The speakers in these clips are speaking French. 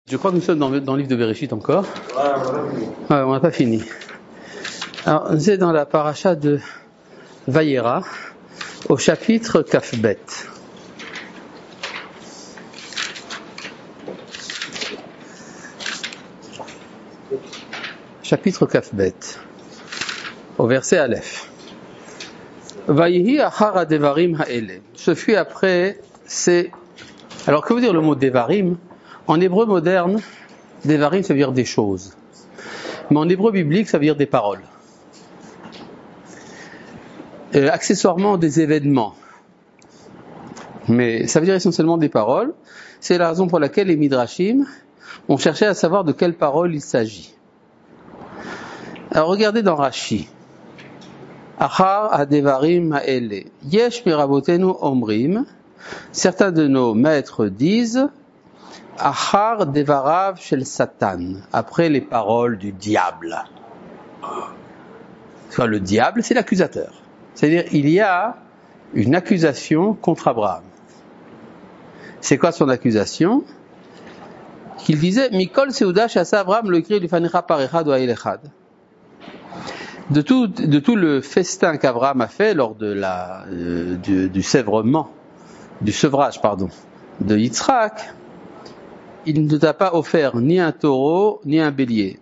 Je crois que nous sommes dans le livre de Bereshit encore. Ouais, on n'a pas fini. Alors, c'est dans la paracha de Vayera, au chapitre Kafbet. Chapitre Kafbet, au verset Aleph. Vayihi achar hadevarim ha'ele. Ce fut après ces... Alors, que veut dire le mot devarim? En hébreu moderne, devarim, ça veut dire des choses. Mais en hébreu biblique, ça veut dire des paroles. Accessoirement, des événements. Mais ça veut dire essentiellement des paroles. C'est la raison pour laquelle les Midrashim ont cherché à savoir de quelles paroles il s'agit. Alors, regardez dans Rashi. Achar hadevarim ha'ele. Yesh mirabotenu omrim. Certains de nos maîtres disent Achar devarav shel Satan, après les paroles du diable. Soit le diable, c'est l'accusateur. C'est-à-dire, il y a une accusation contre Abraham. C'est quoi son accusation? Qu'il disait Mikol seuda shasa Abraham le cri lifanecha par echad ou echad. De tout le festin qu'Abraham a fait lors de du sevrage de Yitzhak, il ne t'a pas offert ni un taureau, ni un bélier.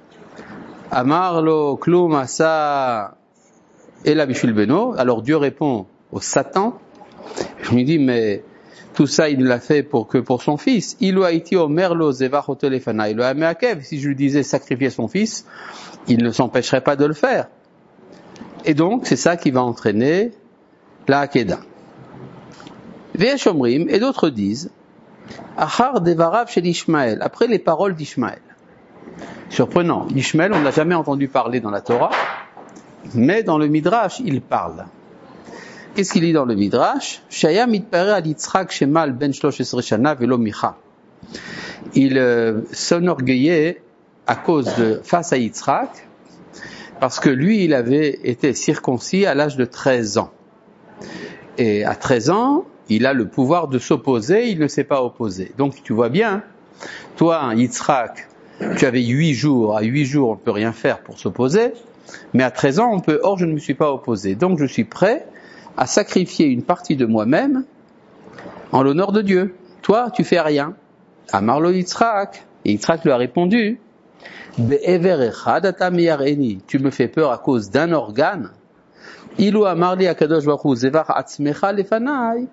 Amarlo klum asa ela bishul beno. Alors Dieu répond au Satan. Je me dis, mais tout ça, il l'a fait pour son fils. Ilu haiti omerlo zevach otelefana ilu ameakev. Si je lui disais sacrifier son fils, il ne s'empêcherait pas de le faire. Et donc, c'est ça qui va entraîner la Hakeda. Ve'esh omrim, et d'autres disent, Achar devarav shel Ishmaël, après les paroles d'Ishmaël. Surprenant, Ishmaël, on ne l'a jamais entendu parler dans la Torah, mais dans le Midrash, il parle. Qu'est-ce qu'il dit dans le Midrash? Shaya mitpare al Yitzhak shemal ben 13 shana velo micha. Il s'enorgueillait face à Yitzhak, parce que lui, il avait été circoncis à l'âge de 13 ans. Et à 13 ans, il a le pouvoir de s'opposer, il ne s'est pas opposé. Donc tu vois bien, toi, Yitzhak, tu avais 8 jours, à 8 jours on ne peut rien faire pour s'opposer, mais à 13 ans on peut, or je ne me suis pas opposé. Donc je suis prêt à sacrifier une partie de moi-même en l'honneur de Dieu. Toi, tu fais rien. Amarlo Yitzhak, et Yitzhak lui a répondu, Be'ever echad ata miyareni, tu me fais peur à cause d'un organe. Ilu amarli akadosh baruch hu zevach atzmecha lefanai.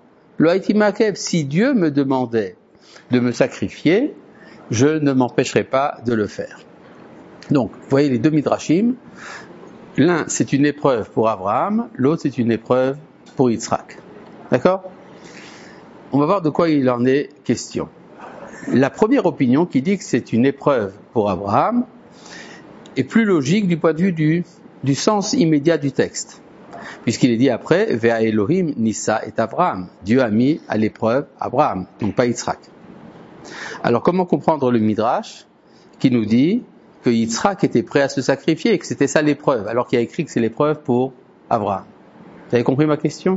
Si Dieu me demandait de me sacrifier, je ne m'empêcherai pas de le faire. Donc, vous voyez les deux midrashim, l'un c'est une épreuve pour Abraham, l'autre c'est une épreuve pour Yitzhak. D'accord? On va voir de quoi il en est question. La première opinion qui dit que c'est une épreuve pour Abraham est plus logique du point de vue du sens immédiat du texte. Puisqu'il est dit après, Vea Elohim Nissa et Abraham. Dieu a mis à l'épreuve Abraham, donc pas Yitzhak. Alors comment comprendre le Midrash qui nous dit que Yitzhak était prêt à se sacrifier et que c'était ça l'épreuve, alors qu'il y a écrit que c'est l'épreuve pour Abraham? Vous avez compris ma question?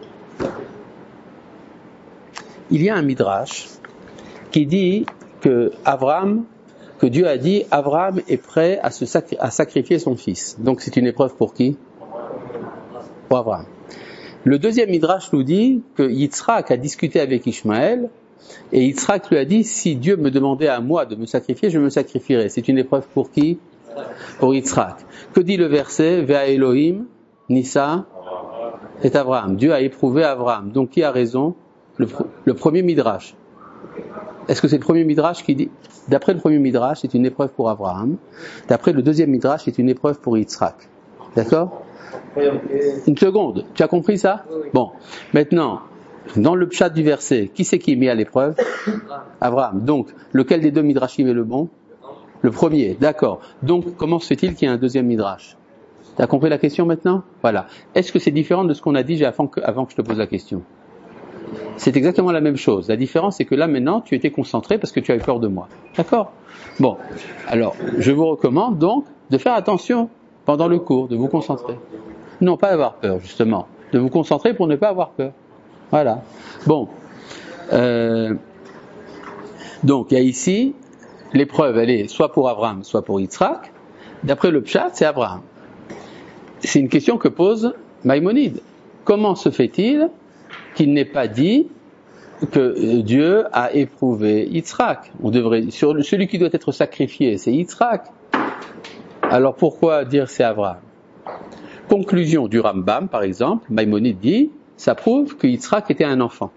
Il y a un Midrash qui dit que Dieu a dit Abraham est prêt à sacrifier son fils. Donc c'est une épreuve pour qui? Pour Abraham. Le deuxième Midrash nous dit que Yitzhak a discuté avec Ishmaël et Yitzhak lui a dit si Dieu me demandait à moi de me sacrifier, je me sacrifierais. C'est une épreuve pour qui? Pour Yitzhak. Que dit le verset? Vea Elohim Nissa et Abraham. Dieu a éprouvé Abraham. Donc qui a raison? Le premier Midrash. Est-ce que c'est le premier Midrash qui dit? D'après le premier Midrash, c'est une épreuve pour Abraham. D'après le deuxième Midrash, c'est une épreuve pour Yitzhak. D'accord? Une seconde, tu as compris ça? Oui. Bon, maintenant, dans le pshat du verset, qui c'est qui est mis à l'épreuve? Abraham. Donc, lequel des deux midrashim est le bon? Le premier, d'accord. Donc, comment se fait-il qu'il y ait un deuxième midrash? Tu as compris la question maintenant? Voilà. Est-ce que c'est différent de ce qu'on a dit avant que je te pose la question? C'est exactement la même chose. La différence, c'est que là, maintenant, tu étais concentré parce que tu avais peur de moi. D'accord? Bon, alors, je vous recommande donc de faire attention pendant le cours, de vous concentrer. Non, pas avoir peur, justement. De vous concentrer pour ne pas avoir peur. Voilà. Bon. Donc, il y a ici l'épreuve, elle est soit pour Abraham, soit pour Yitzhak. D'après le Pshat, c'est Abraham. C'est une question que pose Maïmonide. Comment se fait-il qu'il n'ait pas dit que Dieu a éprouvé Yitzhak? Celui qui doit être sacrifié, c'est Yitzhak. Alors pourquoi dire c'est Abraham? Conclusion du Rambam, par exemple, Maïmonide dit, ça prouve que Yitzhak était un enfant.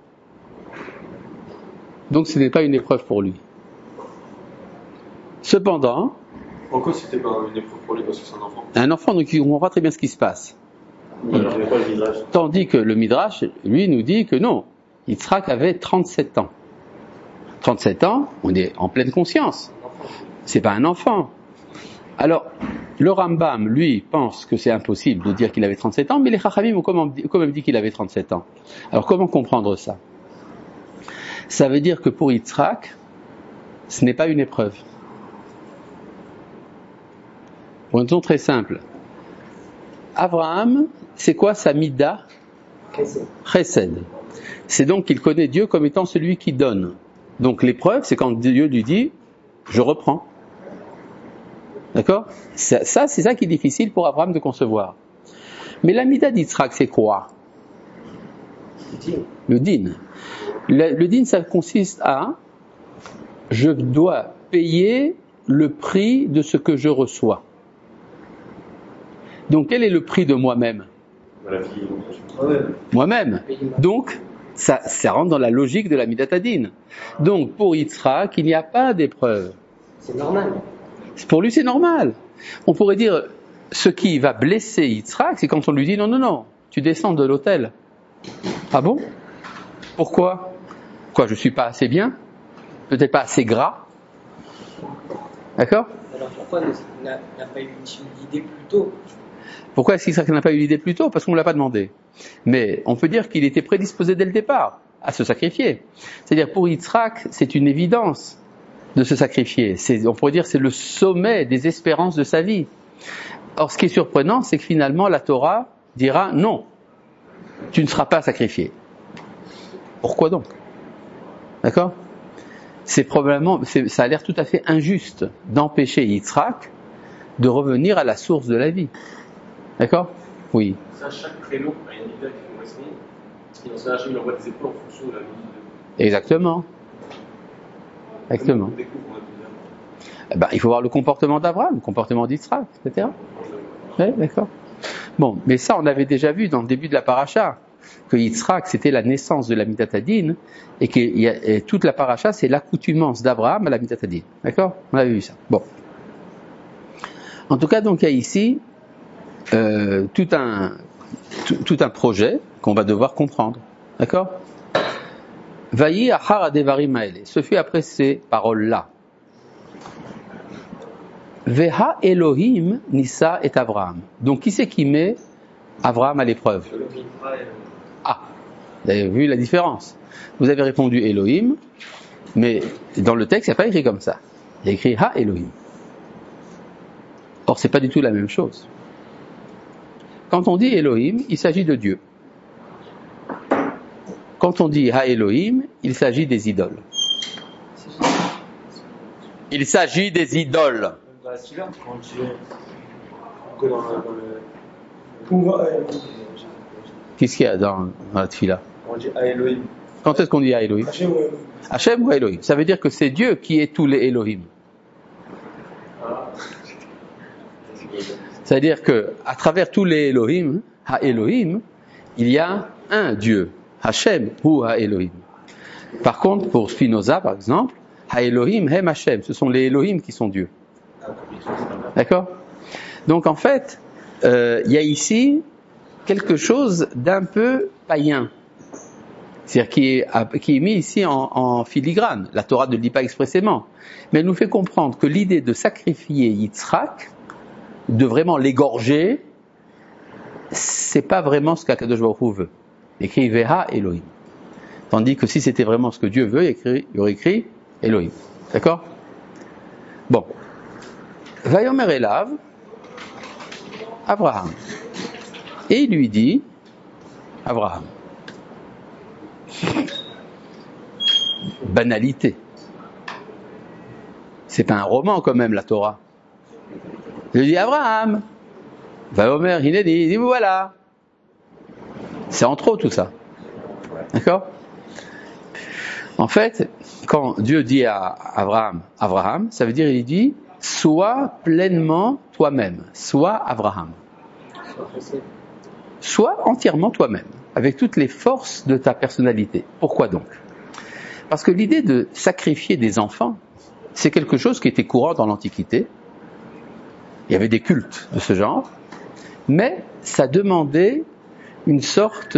Donc ce n'est pas une épreuve pour lui. Cependant, pourquoi c'était pas une épreuve pour lui parce que c'est un enfant? Un enfant, donc il ne comprend pas très bien ce qui se passe. Tandis que le Midrash, lui, nous dit que non, Yitzhak avait 37 ans. 37 ans, on est en pleine conscience. C'est pas un enfant. Alors, le Rambam, lui, pense que c'est impossible de dire qu'il avait 37 ans, mais les Chachamim ont quand même dit qu'il avait 37 ans. Alors, comment comprendre ça? Ça veut dire que pour Yitzhak, ce n'est pas une épreuve. Pour une raison très simple. Abraham, c'est quoi sa mida? Chesed. C'est donc qu'il connaît Dieu comme étant celui qui donne. Donc l'épreuve, c'est quand Dieu lui dit, je reprends. D'accord? C'est ça qui est difficile pour Abraham de concevoir. Mais la mida d'Yitzhak, c'est quoi? Le din. Le din, ça consiste à, je dois payer le prix de ce que je reçois. Donc, quel est le prix de moi-même? Moi-même. Donc, ça rentre dans la logique de la midatadine. Donc, pour Yitzhak, il n'y a pas d'épreuve. C'est normal. Pour lui, c'est normal. On pourrait dire, ce qui va blesser Yitzhak, c'est quand on lui dit, non, tu descends de l'autel. Ah bon? Pourquoi? Quoi, je suis pas assez bien? Peut-être pas assez gras? D'accord? Alors pourquoi n'a pas eu l'idée plus tôt? Pourquoi est-ce qu'Yitzhak n'a pas eu l'idée plus tôt? Parce qu'on ne l'a pas demandé. Mais on peut dire qu'il était prédisposé dès le départ à se sacrifier. C'est-à-dire pour Yitzhak, c'est une évidence de se sacrifier. On pourrait dire que c'est le sommet des espérances de sa vie. Or, ce qui est surprenant, c'est que finalement la Torah dira non, tu ne seras pas sacrifié. Pourquoi donc? D'accord? Ça a l'air tout à fait injuste d'empêcher Yitzhak de revenir à la source de la vie. D'accord? Oui. Ça, chaque créneau a une idée qui correspond. Et dans ce cas-là, il envoie des épreuves en fonction de la vie. Exactement. Il faut voir le comportement d'Abraham, le comportement d'Yitzhak, etc. Oui, d'accord. Bon, mais ça, on avait déjà vu dans le début de la paracha, que Yitzhak, c'était la naissance de la midatadine, et que toute la paracha, c'est l'accoutumance d'Abraham à la midatadine. D'accord? On avait vu ça. Bon. En tout cas, donc, il y a ici tout un projet qu'on va devoir comprendre. D'accord? Vayi achar adevarim haele. Ce fut après ces paroles-là. Veha Elohim nissa et Abraham. Donc, qui c'est qui met Abraham à l'épreuve? Ah, vous avez vu la différence. Vous avez répondu Elohim, mais dans le texte, il n'y a pas écrit comme ça. Il y a écrit Ha Elohim. Or, c'est pas du tout la même chose. Quand on dit Elohim, il s'agit de Dieu. Quand on dit Ha Elohim, il s'agit des idoles. Il s'agit des idoles. Qu'est-ce qu'il y a dans la tfila? On dit Ha Elohim. Quand est-ce qu'on dit Ha Elohim? Hachem ou Elohim? Ça veut dire que c'est Dieu qui est tous les Elohim. C'est-à-dire que à travers tous les Elohim, Ha Elohim, il y a un Dieu, Hachem ou Ha Elohim. Par contre, pour Spinoza, par exemple, Ha Elohim Hem Hachem, ce sont les Elohim qui sont Dieu. D'accord? Donc en fait, il y a ici quelque chose d'un peu païen, c'est-à-dire qui est mis ici en filigrane. La Torah ne le dit pas expressément, mais elle nous fait comprendre que l'idée de sacrifier Yitzhak, de vraiment l'égorger, c'est pas vraiment ce qu'Akadosh Baruch Hu veut. Écrit Veha Elohim. Tandis que si c'était vraiment ce que Dieu veut, il y aurait écrit Elohim. D'accord? Bon. Vayomer Elav, Abraham. Et il lui dit, Abraham. Banalité. C'est pas un roman quand même, la Torah. Je dis Abraham. Vayomer, il dit voilà. C'est en trop tout ça. D'accord? En fait, quand Dieu dit à Abraham, ça veut dire il dit sois pleinement toi-même, sois Abraham. Sois entièrement toi-même, avec toutes les forces de ta personnalité. Pourquoi donc? Parce que l'idée de sacrifier des enfants, c'est quelque chose qui était courant dans l'Antiquité. Il y avait des cultes de ce genre, mais ça demandait une sorte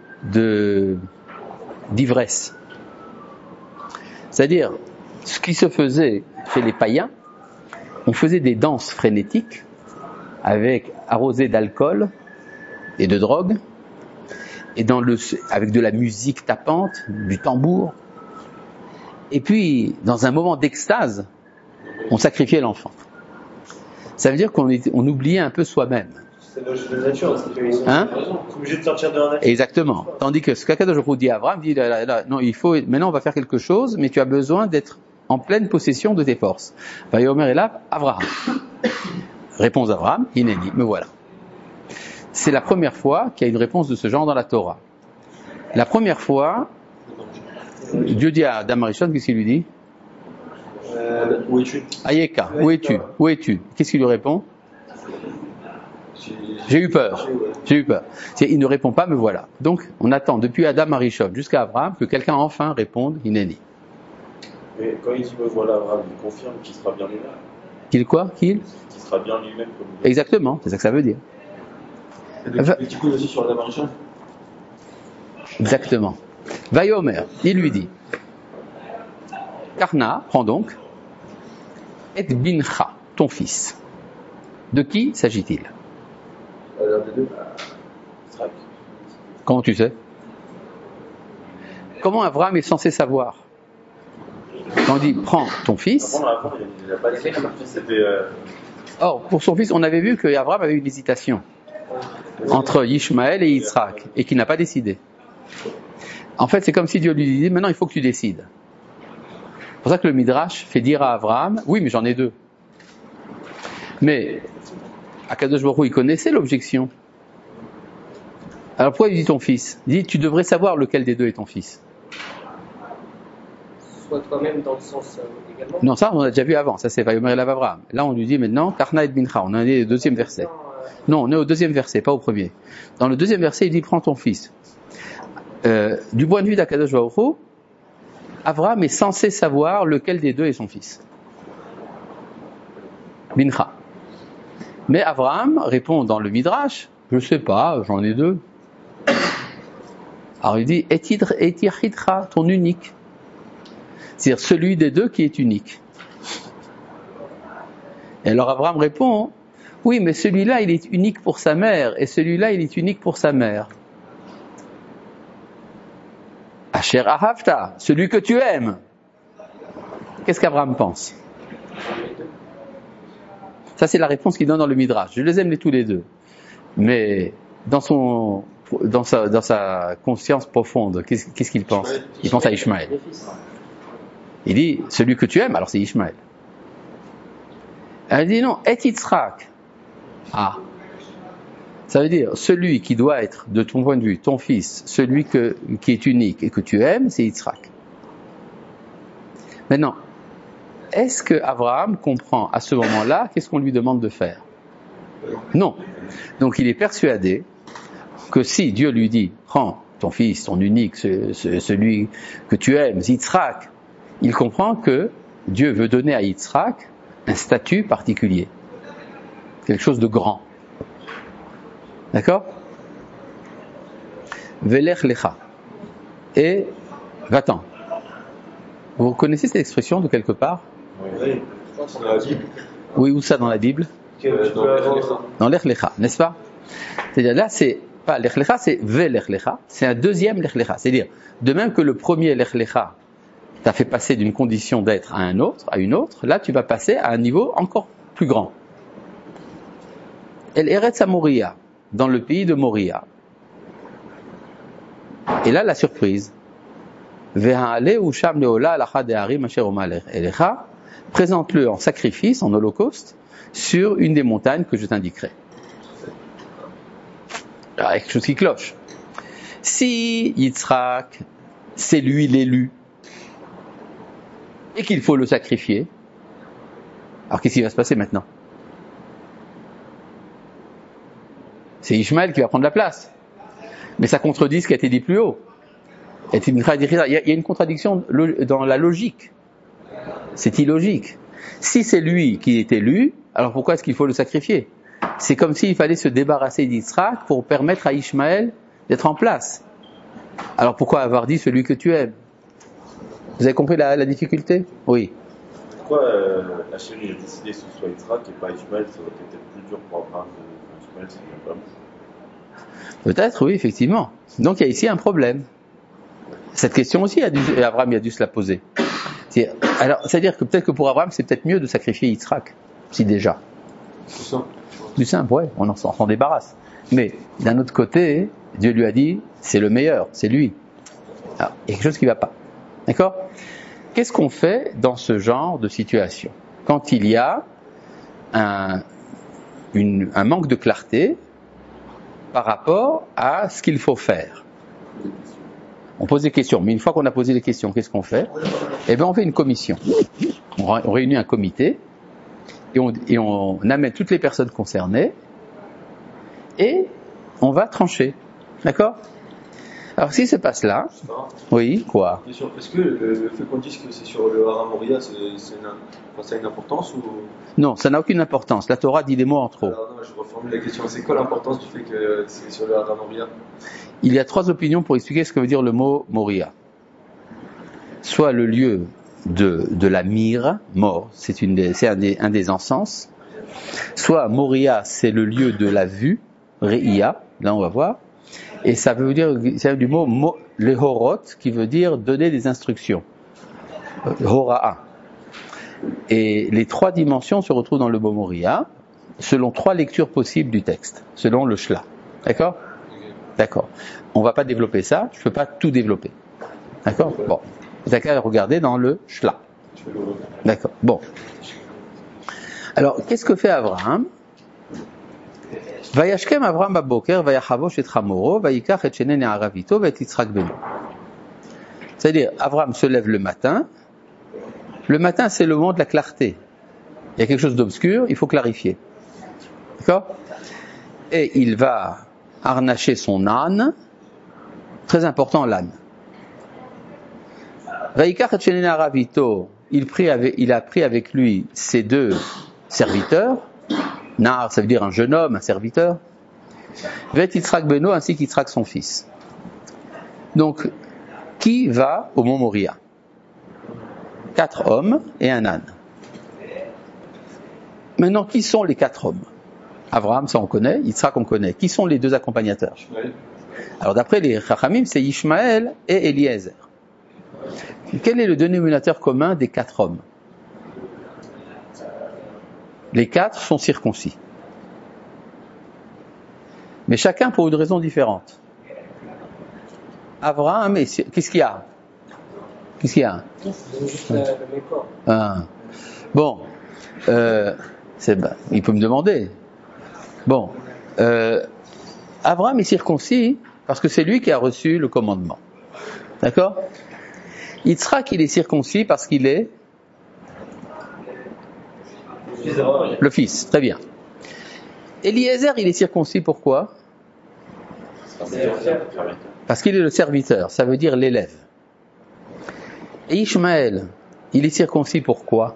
d'ivresse. C'est-à-dire, ce qui se faisait chez les païens, on faisait des danses frénétiques avec arrosées d'alcool et de drogue, et avec de la musique tapante, du tambour. Et puis, dans un moment d'extase, on sacrifiait l'enfant. Ça veut dire qu'on oubliait un peu soi-même. C'est de la nature, parce qu'ils sont obligés de sortir de la nature. Exactement. Tandis que ce qu'Akadosh Baruch Hu dit à Abraham, dit non, maintenant on va faire quelque chose, mais tu as besoin d'être en pleine possession de tes forces. Vayomer et là, Abraham. Réponse d'Abraham, Hineni, me voilà. C'est la première fois qu'il y a une réponse de ce genre dans la Torah. La première fois, Dieu dit à Adam Arishon, qu'est-ce qu'il lui dit? Où es-tu? Ayeka, où es-tu? Où es-tu? Qu'est-ce qu'il lui répond? J'ai eu peur. Il ne répond pas, me voilà. Donc, on attend depuis Adam Arishon jusqu'à Abraham que quelqu'un enfin réponde Hineni. Mais quand il dit me voilà, Abraham, il confirme qu'il sera bien lui-même. Qu'il quoi? Qu'il sera bien lui-même comme lui. Exactement, c'est ça que ça veut dire. Et du coup, aussi sur Adam Arishon. Exactement. Vayomer, il lui dit Karna, prends donc et bincha, ton fils. De qui s'agit-il? Comment tu sais? Comment Abraham est censé savoir? Quand on dit prends ton fils. Il n'a pas dit que son fils était. Or, pour son fils, on avait vu qu'Abraham avait une hésitation entre Ishmaël et Yitzhak et qu'il n'a pas décidé. En fait, c'est comme si Dieu lui disait maintenant il faut que tu décides. C'est pour ça que le Midrash fait dire à Abraham oui, mais j'en ai deux. Mais Akadosh Baruch Hu, il connaissait l'objection. Alors pourquoi il dit ton fils? Il dit tu devrais savoir lequel des deux est ton fils. Soit toi-même dans le sens également. Non, ça on a déjà vu avant, ça c'est Vayomer Elav Avraham. Là on lui dit maintenant Karna et Bincha, on en est au deuxième verset. Non, on est au deuxième verset, pas au premier. Dans le deuxième verset, il dit prends ton fils. Du point de vue d'Akadosh Baruch Hu, Avraham est censé savoir lequel des deux est son fils. Bincha. Mais Avraham répond dans le Midrash, je sais pas, j'en ai deux. Alors il dit, Etirchitra, ton unique. C'est-à-dire celui des deux qui est unique. Et alors Avraham répond, oui, mais celui-là, il est unique pour sa mère, et celui-là, il est unique pour sa mère. Asher Ahavta, celui que tu aimes. Qu'est-ce qu'Abraham pense? Ça, c'est la réponse qu'il donne dans le Midrash. Je les aime tous les deux. Mais dans sa conscience profonde, qu'est-ce qu'il pense? Il pense à Ishmaël. Il dit, celui que tu aimes, alors c'est Ishmaël. Elle dit non, et Yitzhak. Ah. Ça veut dire, celui qui doit être, de ton point de vue, ton fils, celui qui est unique et que tu aimes, c'est Yitzhak. Maintenant, est-ce que Abraham comprend à ce moment-là qu'est-ce qu'on lui demande de faire? Non. Donc il est persuadé que si Dieu lui dit, prends ton fils, ton unique, celui que tu aimes, Yitzhak, il comprend que Dieu veut donner à Yitzhak un statut particulier. Quelque chose de grand. D'accord? Velech lecha. Et va-t'en. Vous connaissez cette expression de quelque part? Oui, dans la Bible. Oui, où ça dans la Bible? Dans l'Ech lecha, n'est-ce pas? C'est-à-dire là, c'est pas l'Ech lecha, c'est Velech lecha. C'est un deuxième l'Ech lecha. C'est-à-dire, de même que le premier l'Ech lecha t'a fait passer d'une condition d'être à une autre, là tu vas passer à un niveau encore plus grand. El Eretz Moria, dans le pays de Moria. Et là, la surprise. Ve'ha'ale u'sham le'ola alacha de'arim asher omar elecha, présente-le en sacrifice, en holocauste, sur une des montagnes que je t'indiquerai. Alors, il y a quelque chose qui cloche. Si Yitzhak, c'est lui l'élu, et qu'il faut le sacrifier, alors qu'est-ce qui va se passer maintenant? C'est Ishmaël qui va prendre la place. Mais ça contredit ce qui a été dit plus haut. Il y a une contradiction dans la logique. C'est illogique. Si c'est lui qui est élu, alors pourquoi est-ce qu'il faut le sacrifier? C'est comme s'il fallait se débarrasser d'Yitzhak pour permettre à Ishmaël d'être en place. Alors pourquoi avoir dit celui que tu aimes? Vous avez compris la difficulté? Oui. Pourquoi la chérie a décidé que ce soit Yitzhak et pas Ishmaël? Ça aurait été peut-être plus dur pour Abraham de Ishmaël, c'est bien pas bon. Peut-être, oui, effectivement. Donc il y a ici un problème. Cette question aussi, Abraham a dû se la poser. C'est-à-dire que peut-être que pour Abraham, c'est peut-être mieux de sacrifier Yitzhak, si déjà. C'est ça. Du simple, ouais, on s'en débarrasse. Mais d'un autre côté, Dieu lui a dit, c'est le meilleur, c'est lui. Alors, il y a quelque chose qui ne va pas. D'accord? Qu'est-ce qu'on fait dans ce genre de situation? Quand il y a un manque de clarté par rapport à ce qu'il faut faire. On pose des questions, mais une fois qu'on a posé les questions, qu'est-ce qu'on fait? Eh bien, on fait une commission. On réunit un comité et on amène toutes les personnes concernées et on va trancher. D'accord? Alors, ce qui se passe là, oui, quoi? Est-ce que le fait qu'on dise que c'est sur le Hara Moria, ça a une importance ou... Non, ça n'a aucune importance. La Torah dit des mots en trop. Alors, non, je reformule la question. C'est quoi l'importance du fait que c'est sur le Hara Moria? Il y a 3 opinions pour expliquer ce que veut dire le mot Moria. Soit le lieu de la mire, mort, c'est un des encens. Soit Moria, c'est le lieu de la vue, Re'ia, là on va voir. Et ça veut dire, c'est du mot lehorot, qui veut dire donner des instructions. Hora'a. Et les 3 dimensions se retrouvent dans le mot Moria, selon 3 lectures possibles du texte, selon le Shla. D'accord? D'accord. On va pas développer ça, je peux pas tout développer. D'accord? Bon. Vous avez qu'à regarder dans le Shla. D'accord. Bon. Alors, qu'est-ce que fait Abraham? Vayashkem Abraham baboker, vayachavosh et chamoro, vayikach et shenen et aravito, vayet Yitzhak beno. C'est-à-dire, Abraham se lève le matin. Le matin, c'est le moment de la clarté. Il y a quelque chose d'obscur, il faut clarifier. D'accord? Et il va harnacher son âne. Très important, l'âne. Vayikach et shenen et aravito, il a pris avec lui ses 2 serviteurs. Nar, ça veut dire un jeune homme, un serviteur. Vet Yitzhak beno, ainsi qu'Yitzhak son fils. Donc, qui va au mont Moria? 4 hommes et un âne. Maintenant, qui sont les 4 hommes? Abraham, ça on connaît, Yitzhak on connaît. Qui sont les 2 accompagnateurs? Alors d'après les Chachamim, c'est Ishmaël et Eliezer. Quel est le dénominateur commun des 4 hommes? Les 4 sont circoncis. Mais chacun pour une raison différente. Abraham, qu'est-ce qu'il y a? Qu'est-ce qu'il y a? Bon, il peut me demander. Bon, Abraham est circoncis parce que c'est lui qui a reçu le commandement. D'accord? Yitzhak, il est circoncis parce qu'il est le fils, très bien. Eliezer, il est circoncis pourquoi? Parce qu'il est le serviteur, ça veut dire l'élève. Et Ishmaël, il est circoncis pourquoi?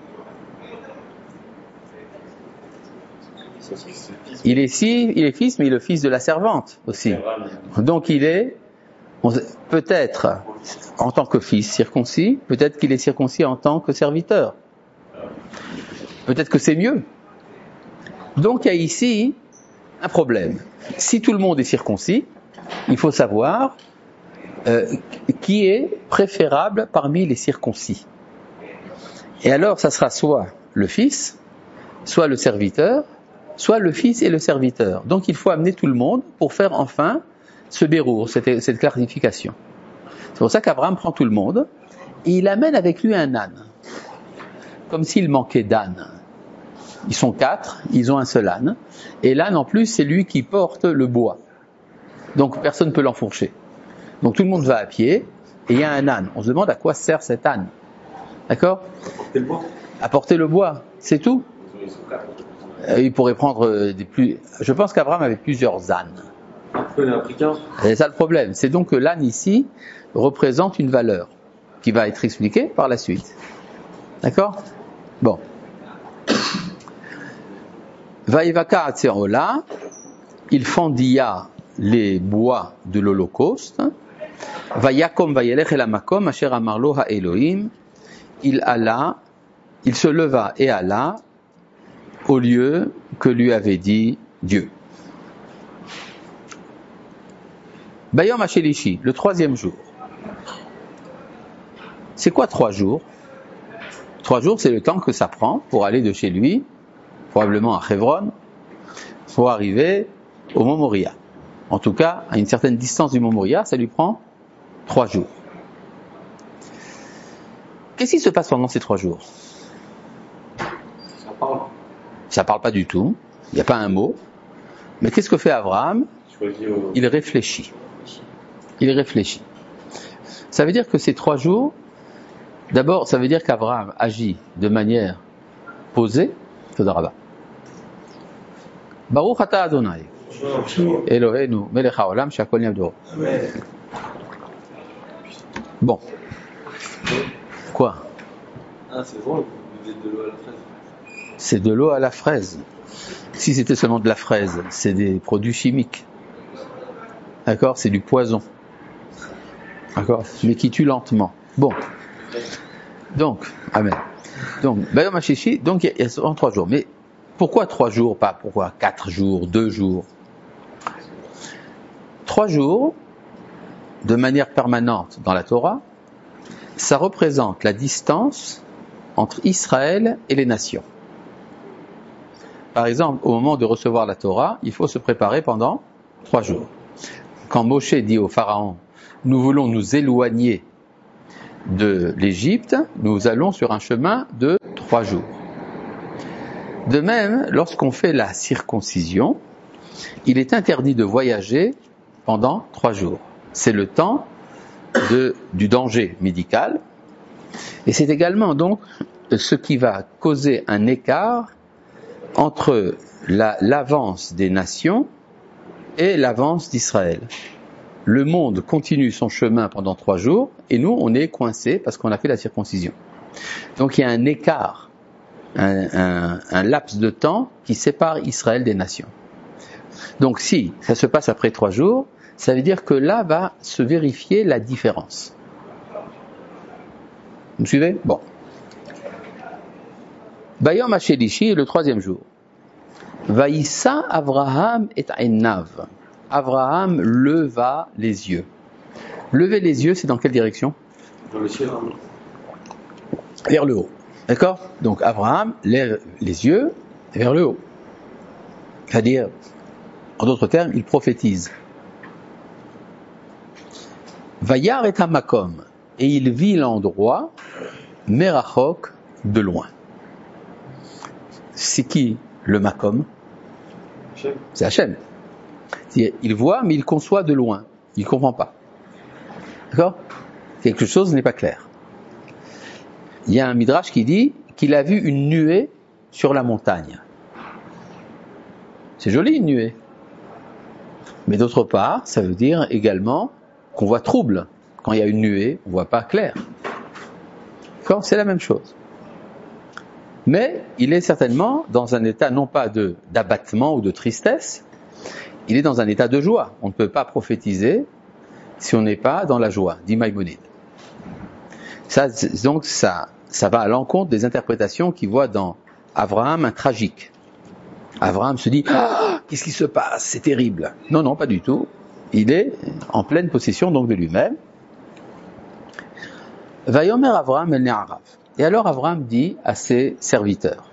Il est fils, mais il est le fils de la servante aussi. Donc il est peut-être en tant que fils circoncis, peut-être qu'il est circoncis en tant que serviteur. Peut-être que c'est mieux. Donc il y a ici un problème. Si tout le monde est circoncis, il faut savoir qui est préférable parmi les circoncis. Et alors ça sera soit le fils, soit le serviteur, soit le fils et le serviteur. Donc il faut amener tout le monde pour faire enfin ce bérour, cette clarification. C'est pour ça qu'Abraham prend tout le monde et il amène avec lui un âne. comme s'il manquait d'âne. Ils sont 4, ils ont un seul âne. Et l'âne, en plus, c'est lui qui porte le bois. Donc, personne ne peut l'enfourcher. Donc, tout le monde va à pied, et il y a un âne. On se demande à quoi sert cet âne. D'accord ? Porter le bois. Apporter le bois, c'est tout. Ils sont 4. Il pourrait prendre des plus... Je pense qu'Abraham avait plusieurs ânes. Pourquoi il en a pris 15 C'est ça le problème. C'est donc que l'âne ici représente une valeur qui va être expliquée par la suite. D'accord ? Bon. Vaïvaka Atserola, il fendilla les bois de l'Holocauste. Vayakom vayelech el hamakom asher amarlo ha-Elohim. Il se leva et alla au lieu que lui avait dit Dieu. Bayom Hashelishi, le 3e jour. C'est quoi 3 jours ? 3 jours, c'est le temps que ça prend pour aller de chez lui, probablement à Hebron, pour arriver au Mont Moria. En tout cas, à une certaine distance du Mont Moria, ça lui prend 3 jours. Qu'est-ce qui se passe pendant ces 3 jours ? Ça parle. Ça parle pas du tout, il n'y a pas un mot. Mais qu'est-ce que fait Abraham ? Il réfléchit. Il réfléchit. Ça veut dire que ces 3 jours, d'abord, ça veut dire qu'Abraham agit de manière posée. Todarabah. Baruch ata Adonai. Eloheinu melech haolam she'akol nהיה b'doro. Bon. Quoi ? Ah, c'est drôle, vous êtes de l'eau à la fraise. C'est de l'eau à la fraise. Si c'était seulement de la fraise, c'est des produits chimiques. D'accord ? C'est du poison. D'accord ? Mais qui tue lentement. Bon. Donc, amen. Donc, Bayom HaShishi, donc il y a en 3 jours. Mais pourquoi 3 jours, pas pourquoi 4 jours, 2 jours ? 3 jours, de manière permanente dans la Torah, ça représente la distance entre Israël et les nations. Par exemple, au moment de recevoir la Torah, il faut se préparer pendant 3 jours. Quand Moshe dit au Pharaon, nous voulons nous éloigner de l'Égypte, nous allons sur un chemin de 3 jours. De même, lorsqu'on fait la circoncision, il est interdit de voyager pendant 3 jours. C'est le temps du danger médical, et c'est également donc ce qui va causer un écart entre l'avance des nations et l'avance d'Israël. Le monde continue son chemin pendant 3 jours, et nous, on est coincés parce qu'on a fait la circoncision. Donc il y a un écart, un laps de temps qui sépare Israël des nations. Donc si ça se passe après 3 jours, ça veut dire que là va se vérifier la différence. Vous me suivez ? Bon. Bayom HaShelishi, le 3e jour. Vaïssa Avraham et Einav. Avraham leva les yeux. Lever les yeux, c'est dans quelle direction ? Dans le ciel. Vers le haut. D'accord ? Donc Avraham lève les yeux vers le haut. C'est-à-dire, en d'autres termes, il prophétise. Vayar et Hamakom. Et il vit l'endroit, Merachok, de loin. C'est qui le Makom ? Hachem. C'est Hachem. Il voit, mais il conçoit de loin. Il ne comprend pas. D'accord ? Quelque chose n'est pas clair. Il y a un midrash qui dit qu'il a vu une nuée sur la montagne. C'est joli, une nuée. Mais d'autre part, ça veut dire également qu'on voit trouble. Quand il y a une nuée, on ne voit pas clair. D'accord ? C'est la même chose. Mais il est certainement dans un état non pas d'abattement ou de tristesse, il est dans un état de joie. On ne peut pas prophétiser si on n'est pas dans la joie, dit Maïmonide. Donc ça va à l'encontre des interprétations qui voient dans Abraham un tragique. Abraham se dit, qu'est-ce qui se passe ? C'est terrible. Non, pas du tout. Il est en pleine possession donc de lui-même. Vayomer Avraham el Ne'arav. Et alors Abraham dit à ses serviteurs,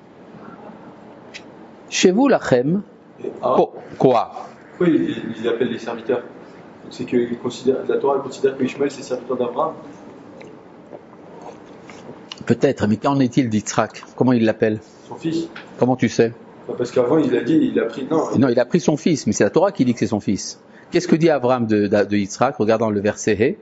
chez vous lachem, quoi ? Pourquoi il appelle les serviteurs ? C'est que la Torah considère que Ishmaël c'est serviteur d'Abraham. Peut-être, mais qu'en est-il d'Yitzhak? Comment il l'appelle? Son fils. Comment tu sais? Parce qu'avant, il a dit, il a pris. Non, il a pris son fils, mais c'est la Torah qui dit que c'est son fils. Qu'est-ce que dit Abraham de Yitzhak? Regardons le verset He.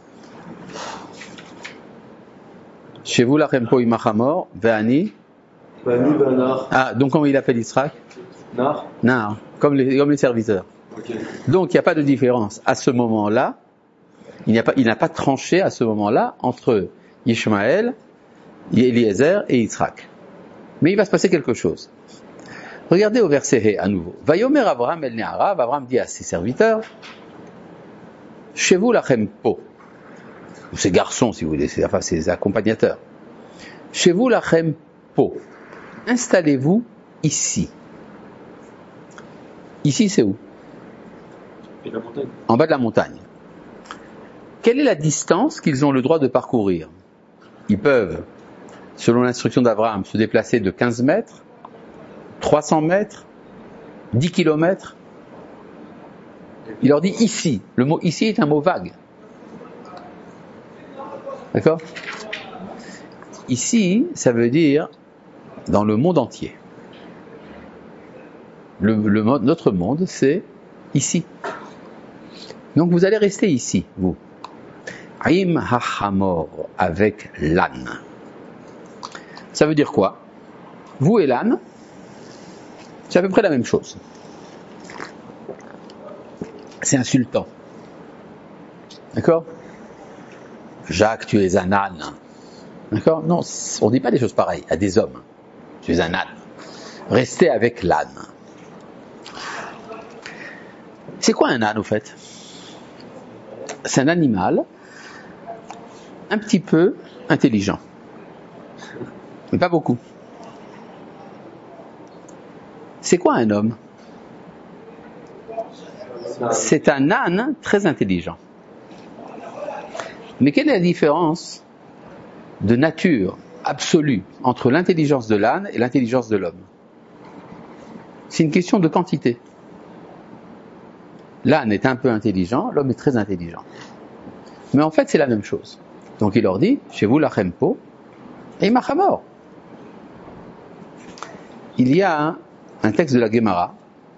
Shevu lachem po imachamor, ve'ani. Bani Banar. Ah, donc comment il appelle Yitzhak? Nar. Nar, comme les serviteurs. Ok. Donc il n'y a pas de différence à ce moment-là. Il n'a pas tranché à ce moment-là entre Ishmaël, Eliezer et Yitzhak. Mais il va se passer quelque chose. Regardez au verset He à nouveau. Vayomer Abraham el Ne'arav, Abraham dit à ses serviteurs, Shevu lachem po, ou ses garçons si vous voulez, enfin ses accompagnateurs. Shevu lachem po, installez-vous ici. Ici c'est où? Et la montagne. En bas de la montagne. Quelle est la distance qu'ils ont le droit de parcourir? Ils peuvent, selon l'instruction d'Abraham, se déplacer de 15 mètres, 300 mètres, 10 kilomètres. Il leur dit ici. Le mot ici est un mot vague. D'accord? Ici, ça veut dire dans le monde entier. Notre monde, c'est ici. Donc vous allez rester ici, vous. Aim hachamor, avec l'âne. Ça veut dire quoi? Vous et l'âne, c'est à peu près la même chose. C'est insultant. D'accord? Jacques, tu es un âne. D'accord? Non, on ne dit pas des choses pareilles à des hommes. Tu es un âne. Restez avec l'âne. C'est quoi un âne au fait? C'est un animal un petit peu intelligent. Mais pas beaucoup. C'est quoi un homme? C'est un âne très intelligent. Mais quelle est la différence de nature absolue entre l'intelligence de l'âne et l'intelligence de l'homme? C'est une question de quantité. L'âne est un peu intelligent, l'homme est très intelligent. Mais en fait, c'est la même chose. Donc il leur dit, chez vous lachem po et machamor. Il y a un texte de la Gemara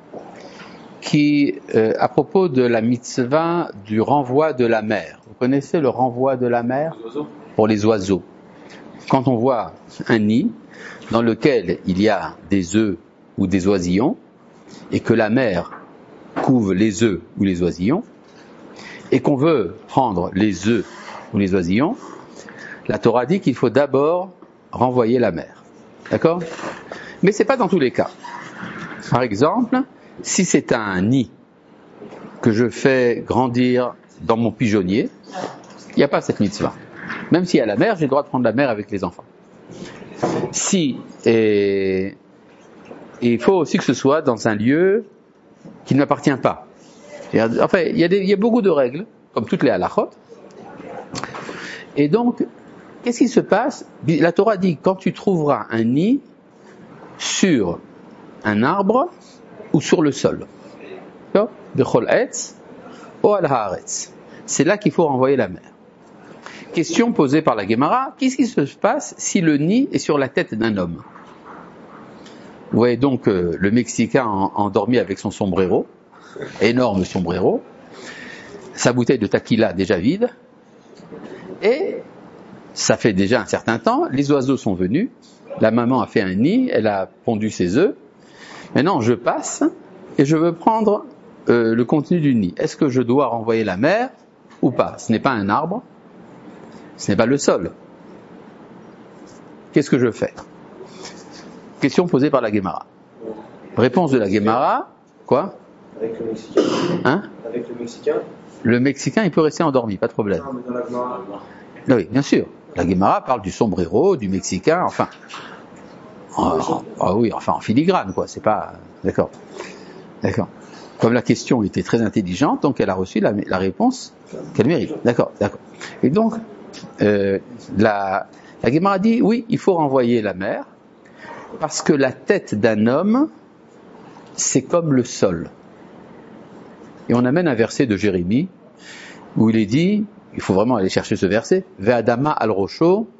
qui, à propos de la mitzvah du renvoi de la mer. Vous connaissez le renvoi de la mer? Pour les oiseaux. Quand on voit un nid dans lequel il y a des œufs ou des oisillons et que la mer couvre les œufs ou les oisillons et qu'on veut prendre les œufs ou les oisillons, la Torah dit qu'il faut d'abord renvoyer la mer. D'accord? Mais c'est pas dans tous les cas. Par exemple, si c'est un nid que je fais grandir dans mon pigeonnier, il n'y a pas cette mitzvah. Même s'il y a la mer, j'ai le droit de prendre la mer avec les enfants. Et il faut aussi que ce soit dans un lieu qui ne m'appartient pas. Enfin, il y a beaucoup de règles, comme toutes les halachot. Et donc, qu'est-ce qui se passe? La Torah dit, quand tu trouveras un nid sur un arbre ou sur le sol, c'est là qu'il faut renvoyer la mer. Question posée par la Gemara, qu'est-ce qui se passe si le nid est sur la tête d'un homme? Vous voyez donc le Mexicain endormi avec son sombrero, énorme sombrero, sa bouteille de tequila déjà vide, et ça fait déjà un certain temps, les oiseaux sont venus, la maman a fait un nid, elle a pondu ses œufs, maintenant je passe et je veux prendre le contenu du nid. Est-ce que je dois renvoyer la mer ou pas? Ce n'est pas un arbre, ce n'est pas le sol. Qu'est-ce que je fais? Question posée par la Gemara. Réponse de la Gemara, quoi? Avec le Mexicain. Hein? Avec le Mexicain. Le Mexicain, il peut rester endormi, pas de problème. Non, mais dans la Gemara. Oui, bien sûr. La Gemara parle du sombrero, du Mexicain, enfin. Oui, enfin en filigrane, quoi. C'est pas. D'accord. D'accord. Comme la question était très intelligente, donc elle a reçu la réponse qu'elle mérite. D'accord, d'accord. Et donc, la Gemara dit, oui, il faut renvoyer la mer, parce que la tête d'un homme, c'est comme le sol. Et on amène un verset de Jérémie, où il est dit, il faut vraiment aller chercher ce verset, Ve'adama al rosho,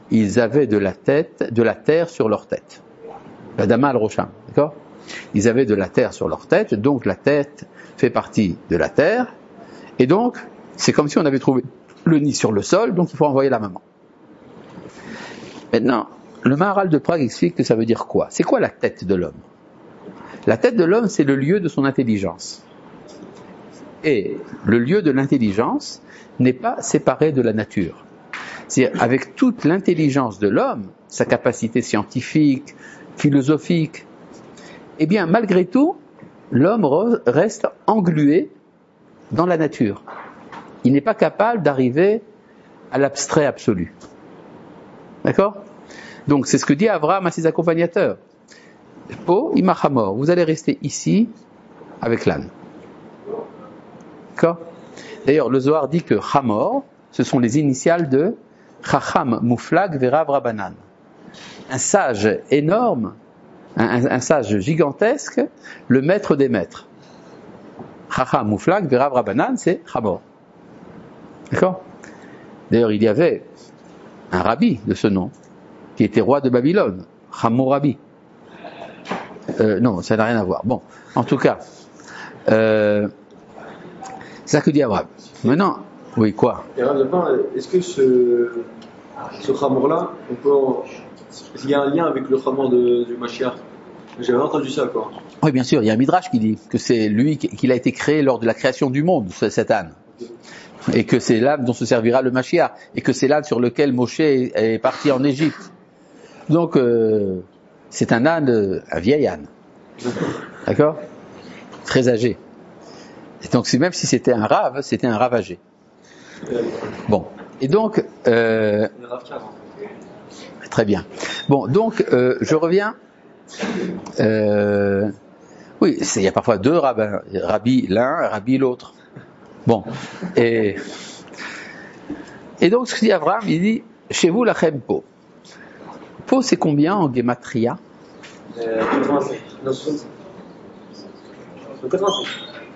ils avaient de la terre sur leur tête. La Dama al-Rosham, d'accord? Ils avaient de la terre sur leur tête, donc la tête fait partie de la terre, et donc c'est comme si on avait trouvé le nid sur le sol, donc il faut envoyer la maman. Maintenant, le Maharal de Prague explique que ça veut dire quoi? C'est quoi la tête de l'homme? La tête de l'homme, c'est le lieu de son intelligence. Et le lieu de l'intelligence n'est pas séparé de la nature. C'est-à-dire, avec toute l'intelligence de l'homme, sa capacité scientifique, philosophique, eh bien, malgré tout, l'homme reste englué dans la nature. Il n'est pas capable d'arriver à l'abstrait absolu. D'accord? Donc, c'est ce que dit Abraham à ses accompagnateurs. Po imachamor, vous allez rester ici avec l'âne. D'accord? D'ailleurs, le Zohar dit que Hamor, ce sont les initiales de Chacham Muflag Verav Rabbanan. Un sage énorme, un sage gigantesque, le maître des maîtres. Chacham Muflag Verav Rabbanan, c'est Hamor. D'accord? D'ailleurs, il y avait un rabbi de ce nom, qui était roi de Babylone, Hammurabi. Non, ça n'a rien à voir. Bon, en tout cas, c'est ça que dit Abraham. Maintenant, oui, quoi? Est-ce que ce Hamor-là, est-ce qu'il y a un lien avec le Hamor du Mashiach? J'avais entendu ça, quoi. Oui, bien sûr, il y a un Midrash qui dit que c'est lui qu'il a été créé lors de la création du monde, cet âne. Et que c'est l'âne dont se servira le Mashiach. Et que c'est l'âne sur lequel Moshe est parti en Égypte. Donc, c'est un âne, un vieil âne. D'accord? Très âgé. Et donc, même si c'était un rave âgé. Bon. Et donc, très bien. Bon, donc, je reviens. Oui, il y a parfois deux rabbins. Rabbi l'un, Rabbi l'autre. Bon. Et donc, ce que dit Abraham, il dit, chez vous, lachem po. Po, c'est combien en gematria? 85. 85.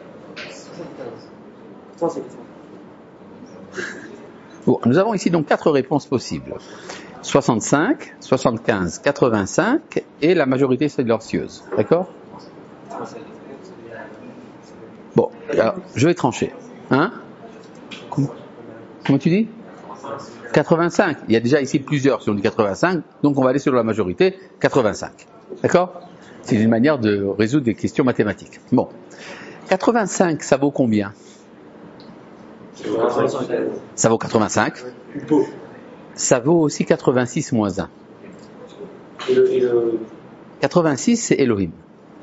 Bon, nous avons ici donc 4 réponses possibles. 65, 75, 85 et la majorité silencieuse. D'accord? Bon, alors, je vais trancher. Hein? Comment tu dis? 85. Il y a déjà ici plusieurs qui ont dit 85, donc on va aller sur la majorité, 85. D'accord? C'est une manière de résoudre des questions mathématiques. Bon. 85, ça vaut combien? Ça vaut 85. Ça vaut aussi 86 moins 1. 86, c'est Elohim.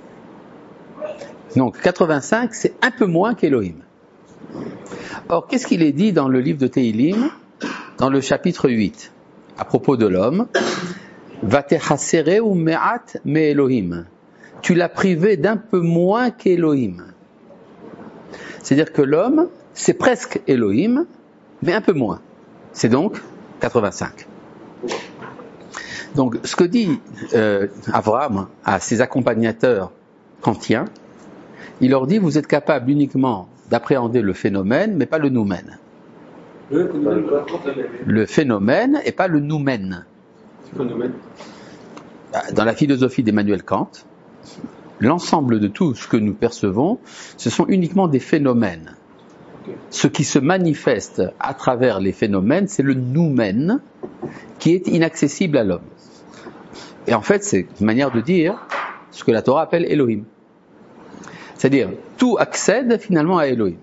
Donc 85, c'est un peu moins qu'Elohim. Or, qu'est-ce qu'il est dit dans le livre de Tehilim, dans le chapitre 8, à propos de l'homme? Vatechasere ou me'at me Elohim. Tu l'as privé d'un peu moins qu'Elohim. C'est-à-dire que l'homme, c'est presque Elohim, mais un peu moins. C'est donc 85. Donc, ce que dit Abraham à ses accompagnateurs kantiens, il leur dit, vous êtes capables uniquement d'appréhender le phénomène, mais pas le noumen. Le phénomène et pas le noumen. Dans la philosophie d'Emmanuel Kant, l'ensemble de tout ce que nous percevons, ce sont uniquement des phénomènes. Ce qui se manifeste à travers les phénomènes, c'est le noumen qui est inaccessible à l'homme. Et en fait, c'est une manière de dire ce que la Torah appelle Elohim. C'est-à-dire, tout accède finalement à Elohim.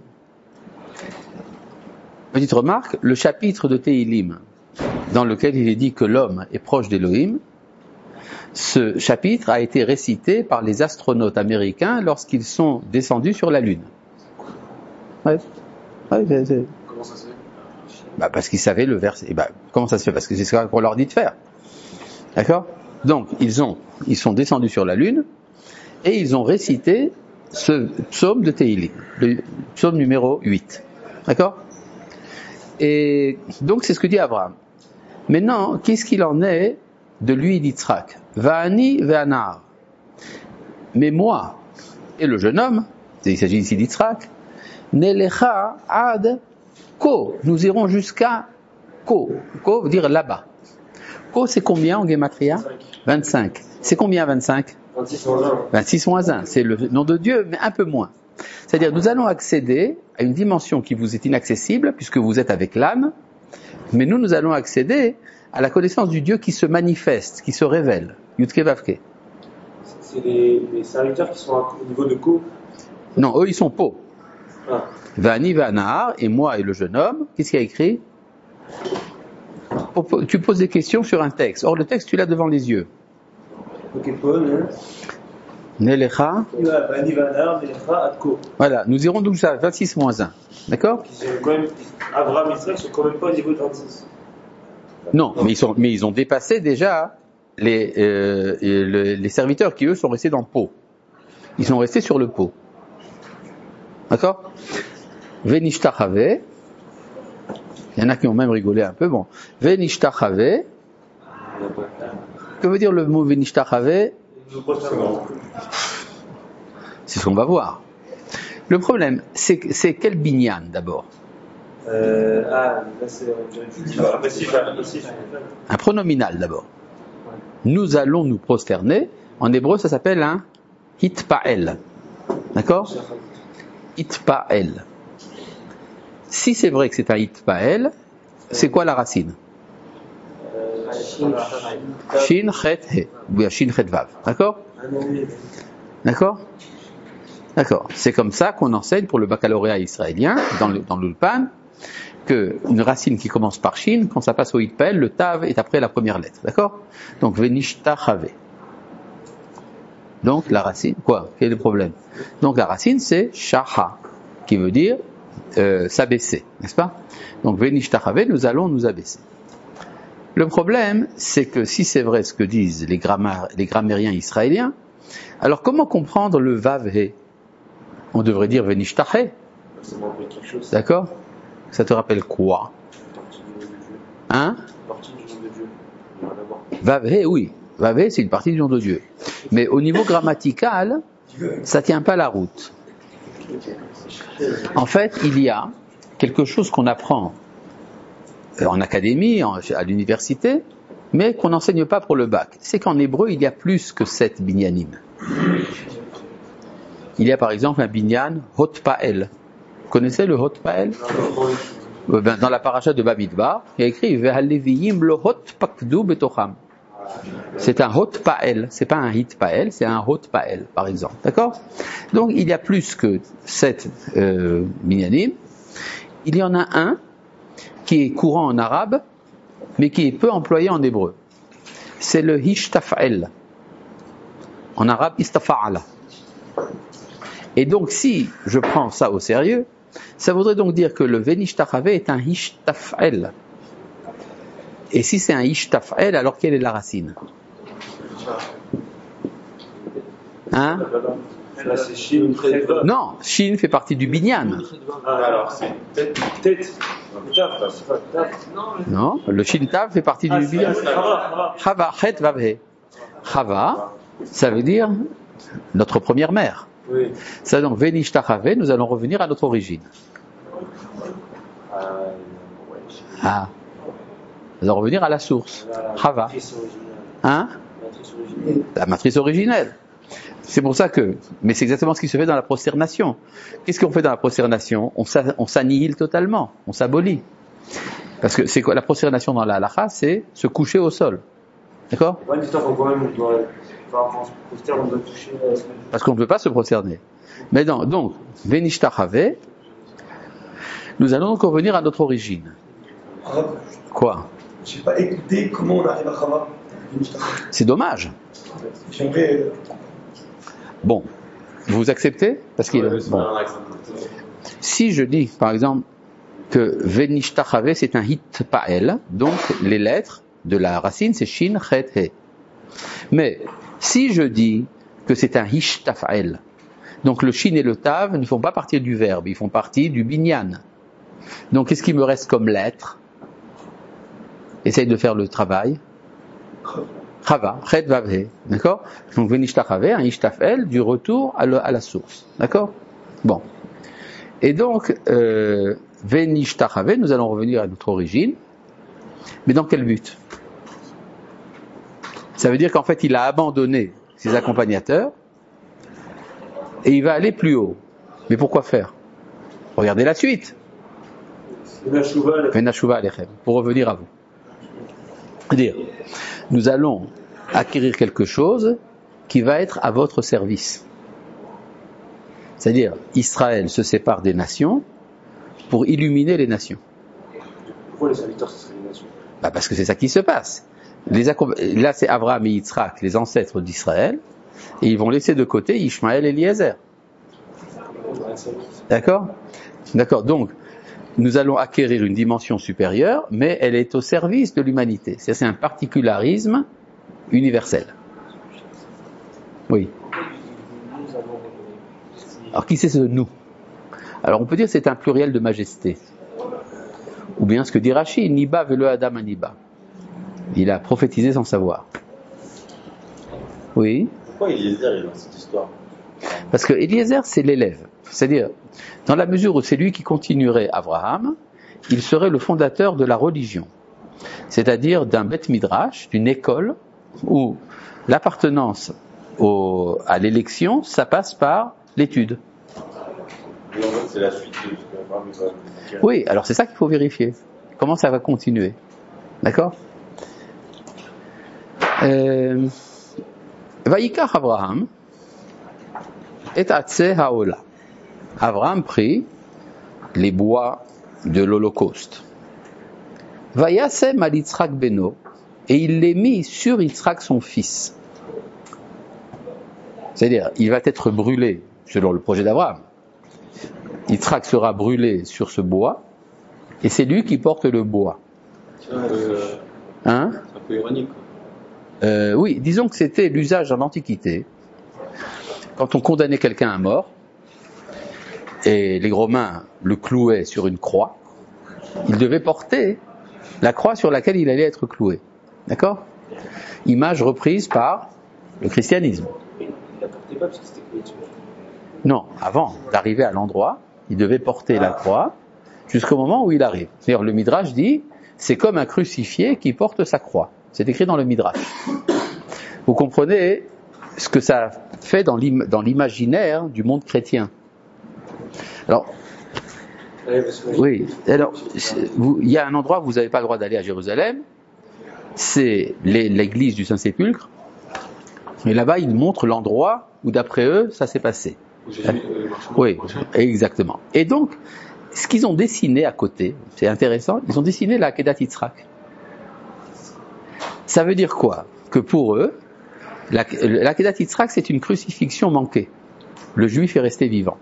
Petite remarque, le chapitre de Tehilim, dans lequel il est dit que l'homme est proche d'Elohim, ce chapitre a été récité par les astronautes américains lorsqu'ils sont descendus sur la Lune. Ouais. Ouais, Comment ça se fait? Parce qu'ils savaient le verset. Comment ça se fait? Parce que c'est ce qu'on leur dit de faire. D'accord? Donc, ils sont descendus sur la Lune et ils ont récité ce psaume de Tehilim, le psaume numéro 8. D'accord? Et donc, c'est ce que dit Abraham. Maintenant, qu'est-ce qu'il en est de lui d'Yitzhak? Va'ani ve'anar. Mais moi et le jeune homme, il s'agit ici d'Yitzhak, Nelecha ad ko. Nous irons jusqu'à ko. Ko veut dire là-bas. Ko, c'est combien en Gematria? 25. C'est combien 25? 26 moins 1. 26 moins 1. C'est le nom de Dieu, mais un peu moins. C'est-à-dire, nous allons accéder à une dimension qui vous est inaccessible, puisque vous êtes avec l'âme, mais nous allons accéder à la connaissance du Dieu qui se manifeste, qui se révèle. Yudke Vavke. C'est les serviteurs qui sont au niveau de Ko. Non, eux, ils sont Po. Ah. Vani Vanahar, et moi et le jeune homme, qu'est-ce qu'il y a écrit? Tu poses des questions sur un texte. Or, le texte, tu l'as devant les yeux. Ok, Paul. Nelecha. Bani Vanar, Nelecha, Adko. Voilà, nous irons donc à 26 moins 1. D'accord? Abraham et Israël sont quand même pas au niveau de 26. Non, mais ils ont dépassé déjà les serviteurs qui, eux, sont restés dans le pot. Ils sont restés sur le pot. D'accord? Venishtachave. Il y en a qui ont même rigolé un peu. Bon. Venishtachave. Que veut dire le mot Venishtachave? C'est ce qu'on va voir. Le problème, c'est quel binyan d'abord? Là c'est un pronominal d'abord. Nous allons nous prosterner. En hébreu, ça s'appelle un hitpael. D'accord? Hitpael. Si c'est vrai que c'est un hitpael, c'est quoi la racine? Shin chet he. Ou bien shin chet vav. D'accord? D'accord? D'accord. C'est comme ça qu'on enseigne pour le baccalauréat israélien, dans l'ulpan, que une racine qui commence par shin, quand ça passe au hitpael, le tav est après la première lettre. D'accord? Donc, venishtachave. Donc, la racine, quoi? Quel est le problème? Donc, la racine, c'est shaha, qui veut dire s'abaisser, n'est-ce pas? Donc, venishtachave, nous allons nous abaisser. Le problème, c'est que si c'est vrai ce que disent les grammairiens israéliens, alors comment comprendre le vav he? On devrait dire venishtache. D'accord? Ça te rappelle quoi? Hein? Vav he, oui. Vav he, c'est une partie du nom de Dieu. Mais au niveau grammatical, ça tient pas la route. En fait, il y a quelque chose qu'on apprend en académie, à l'université, mais qu'on n'enseigne pas pour le bac. C'est qu'en hébreu, il y a plus que 7 binyanim. Il y a par exemple un binyan hotpael. Vous connaissez le hotpael? Dans la paracha de Bamidbar, il y a écrit Ve'haleviyim lo hotpakdu betocham. C'est un hotpael, c'est pas un hitpael, c'est un hotpael, par exemple. D'accord? Donc il y a plus que 7 binyanim. Il y en a un qui est courant en arabe, mais qui est peu employé en hébreu. C'est le hishtaf'el. En arabe, istafa'ala. Et donc, si je prends ça au sérieux, ça voudrait donc dire que le venishtachave est un hishtaf'el. Et si c'est un hishtaf'el, alors quelle est la racine? Hein? Là, c'est Shin, Non, Shin fait partie du binyan. Alors, c'est tête. Non, le Shin Tav fait partie du binyan. Chava, chet vavhe. Chava, ça veut dire notre première mère. Oui. Ça donc, Venishtachave, nous allons revenir à notre origine. Ah. Nous allons revenir à la source. Chava. Hein? La matrice originelle. C'est pour ça que, mais c'est exactement ce qui se fait dans la prosternation. Qu'est-ce qu'on fait dans la prosternation? On s'annihile totalement, on s'abolit. Parce que c'est quoi la prosternation dans la halakha? C'est se coucher au sol. D'accord? Parce qu'on ne peut pas se prosterner. Mais non, donc, Venishtachave, nous allons donc revenir à notre origine. Quoi? Je n'ai pas écouté comment on arrive à Chava. C'est dommage. J'aimerais. Bon, vous acceptez? Parce qu'il bon. Si je dis, par exemple, que Venishtachave c'est un hitpael, donc les lettres de la racine c'est shin, chet, he. Mais si je dis que c'est un hishtafel, donc le shin et le tav ne font pas partie du verbe, ils font partie du binyan. Donc qu'est-ce qui me reste comme lettre? Essaye de faire le travail. Chava, chet vavhe, d'accord? Donc venishtachave, un ishtafel, du retour à la source, d'accord? Bon. Et donc, venishtachave, nous allons revenir à notre origine, mais dans quel but? Ça veut dire qu'en fait, il a abandonné ses accompagnateurs et il va aller plus haut. Mais pourquoi faire? Regardez la suite. Venashuva alechem. Pour revenir à vous. C'est-à-dire, nous allons acquérir quelque chose qui va être à votre service. C'est-à-dire, Israël se sépare des nations pour illuminer les nations. Pourquoi les serviteurs, ce seraient les nations? Parce que c'est ça qui se passe. Là, c'est Abraham et Yitzhak, les ancêtres d'Israël, et ils vont laisser de côté Ishmaël et Eliezer. D'accord? D'accord. Donc, nous allons acquérir une dimension supérieure, mais elle est au service de l'humanité. C'est un particularisme universel. Oui. Alors, qui c'est ce nous? Alors, on peut dire que c'est un pluriel de majesté. Ou bien ce que dit Rashi, Niba velo Adam Aniba. Il a prophétisé sans savoir. Oui. Pourquoi Eliezer est dans cette histoire? Parce que Eliezer, c'est l'élève. C'est-à-dire, dans la mesure où c'est lui qui continuerait Abraham, il serait le fondateur de la religion. C'est-à-dire d'un Beth Midrash, d'une école, où l'appartenance à l'élection, ça passe par l'étude. Et en fait, c'est la suite de ce qu'Abraham va faire. Oui, alors c'est ça qu'il faut vérifier. Comment ça va continuer? D'accord? Vayikach Abraham et Atse Haola. Abraham prit les bois de l'Holocauste. Vayasem al Yitzhak beno, et il les mit sur Yitzhak son fils. C'est-à-dire, il va être brûlé selon le projet d'Abraham. Yitzhak sera brûlé sur ce bois, et c'est lui qui porte le bois. Hein? C'est un peu ironique. Oui, disons que c'était l'usage dans l'Antiquité. Quand on condamnait quelqu'un à mort, et les Romains le clouaient sur une croix, il devait porter la croix sur laquelle il allait être cloué. D'accord? Image reprise par le christianisme. Il la portait pas parce que c'était cloué dessus. Non, avant d'arriver à l'endroit, il devait porter la croix jusqu'au moment où il arrive. C'est-à-dire, le Midrash dit, c'est comme un crucifié qui porte sa croix. C'est écrit dans le Midrash. Vous comprenez ce que ça fait dans l'imaginaire du monde chrétien. Alors, oui, alors, il y a un endroit où vous n'avez pas le droit d'aller à Jérusalem, c'est l'église du Saint-Sépulcre, et là-bas, ils montrent l'endroit où, d'après eux, ça s'est passé. Oui, exactement. Et donc, ce qu'ils ont dessiné à côté, c'est intéressant, ils ont dessiné la Kedat Yitzhak. Ça veut dire quoi? Que pour eux, la Kedat Yitzhak, c'est une crucifixion manquée. Le juif est resté vivant.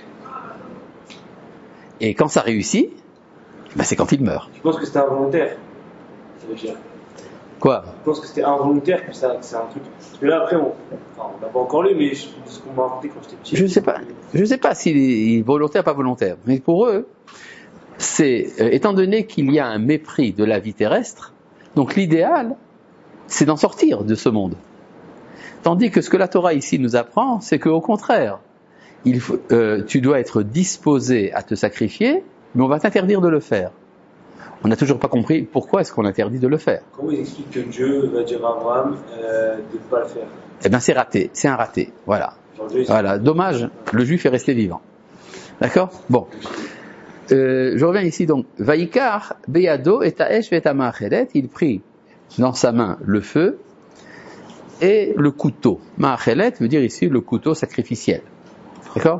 Et quand ça réussit, c'est quand il meurt. Je pense que c'était involontaire. Ça veut dire. Quoi? Je pense que c'était involontaire, que c'est un truc. Parce que là, après, on n'a pas encore lu, mais ce qu'on m'a raconté quand j'étais petit. Je sais pas s'il est volontaire ou pas volontaire. Mais pour eux, c'est, étant donné qu'il y a un mépris de la vie terrestre, donc l'idéal, c'est d'en sortir de ce monde. Tandis que ce que la Torah ici nous apprend, c'est qu'au contraire, tu dois être disposé à te sacrifier, mais on va t'interdire de le faire. On n'a toujours pas compris pourquoi est-ce qu'on interdit de le faire. Comment ils expliquent que Dieu va dire à Abraham de ne pas le faire? Eh bien, c'est raté, c'est un raté. Voilà. Voilà, dommage, le juif est resté vivant. D'accord? Bon. Je reviens ici donc. Vaikar Beyado et Taesh Vetama Achelet, il prit dans sa main le feu et le couteau. Ma'achelet veut dire ici le couteau sacrificiel. D'accord?